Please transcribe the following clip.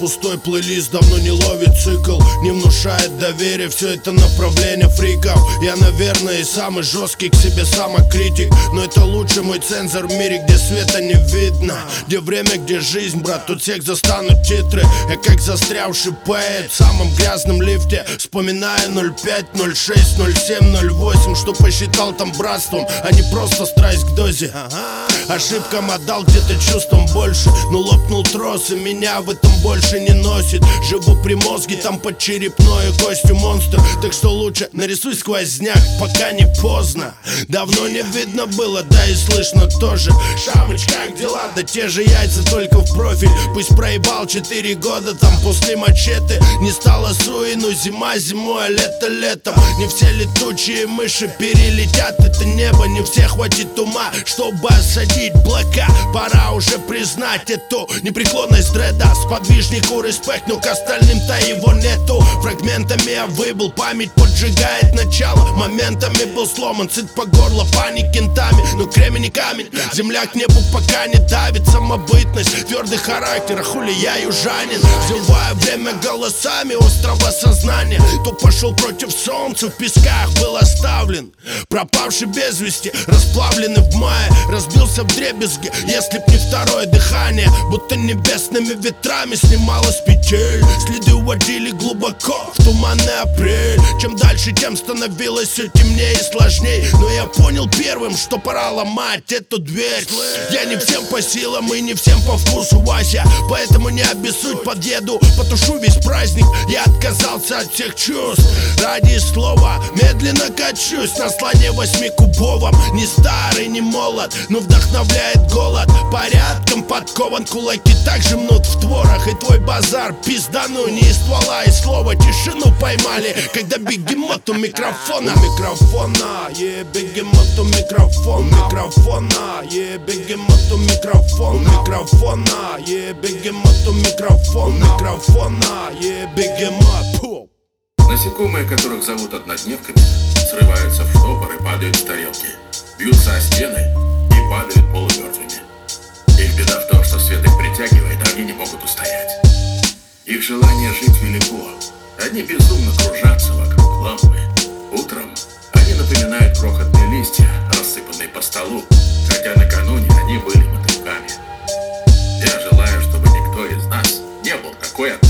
пустой плейлист давно не ловит цикл, не внушает доверия все это направление фриков. Я, наверное, и самый жесткий к себе самокритик, но это лучший мой цензор в мире, где света не видно, где время, где жизнь, брат, тут всех застанут титры. Я как застрявший поэт в самом грязном лифте, вспоминая 05, 06, 07, 08, что посчитал там братством, а не просто страсть к дозе. Ошибкам отдал где-то чувством больше, но лопнул трос, и меня в этом больше не носит. Живу при мозге, там под черепной костью монстр, так что лучше нарисуй сквозняк, пока не поздно. Давно не видно было, да и слышно тоже. Шамыч, как дела? Да те же яйца, только в профиль. Пусть проебал 4 года там после мачете. Не стало суи, но зима зимой, а лето летом. Не все летучие мыши перелетят это небо, не все хватит ума, чтобы осадить блока. Пора уже признать эту непреклонность дреда. Сподвижнику респект, но к остальным-то его нету. Фрагментами я выбыл, память поджигает начало. Моментами был сломан, сыт по горло, паник кентами. Но кремень и камень, земля к небу пока не давит. Самобытность, твердый характер, а хули я южанин. Взрываю время голосами острого сознания. То пошел против солнца, в песках был оставлен, пропавший без вести, расплавленный в мае. Разбился в дребезги, если б не второе дыхание. Будто небесными ветрами снималось петель. Следы уводили глубоко в туманный апрель. Чем дальше, тем становилось все темнее и сложней. Но я понял первым, что пора ломать эту дверь. Я не всем по силам и не всем по вкусу, Вася, поэтому не обессудь, подъеду, потушу весь праздник. Я отказался от всех чувств ради слова, медленно качусь на слоне 8-кубовом. Не старый, не молод, но вдохновляет голод. Порядком подкован, кулаки также мнут в творах. И твой базар пиздану не из ствола, и слова тишину поймали, когда бегемот у микрофона. Бегемот у микрофона, бегемот у микрофона, бегемот у микрофона, бегемот. Насекомые, которых зовут однодневками, срываются в штопор и падают в тарелки, бьются о стены и падают полумертвыми. Их беда в том, что свет их притягивает, а они не могут устоять. Их желание жить велико. Они безумно кружатся вокруг лампы. Утром они напоминают крохотные листья, рассыпанные по столу, хотя накануне они были мотыльками. Я желаю, чтобы никто из нас не был такой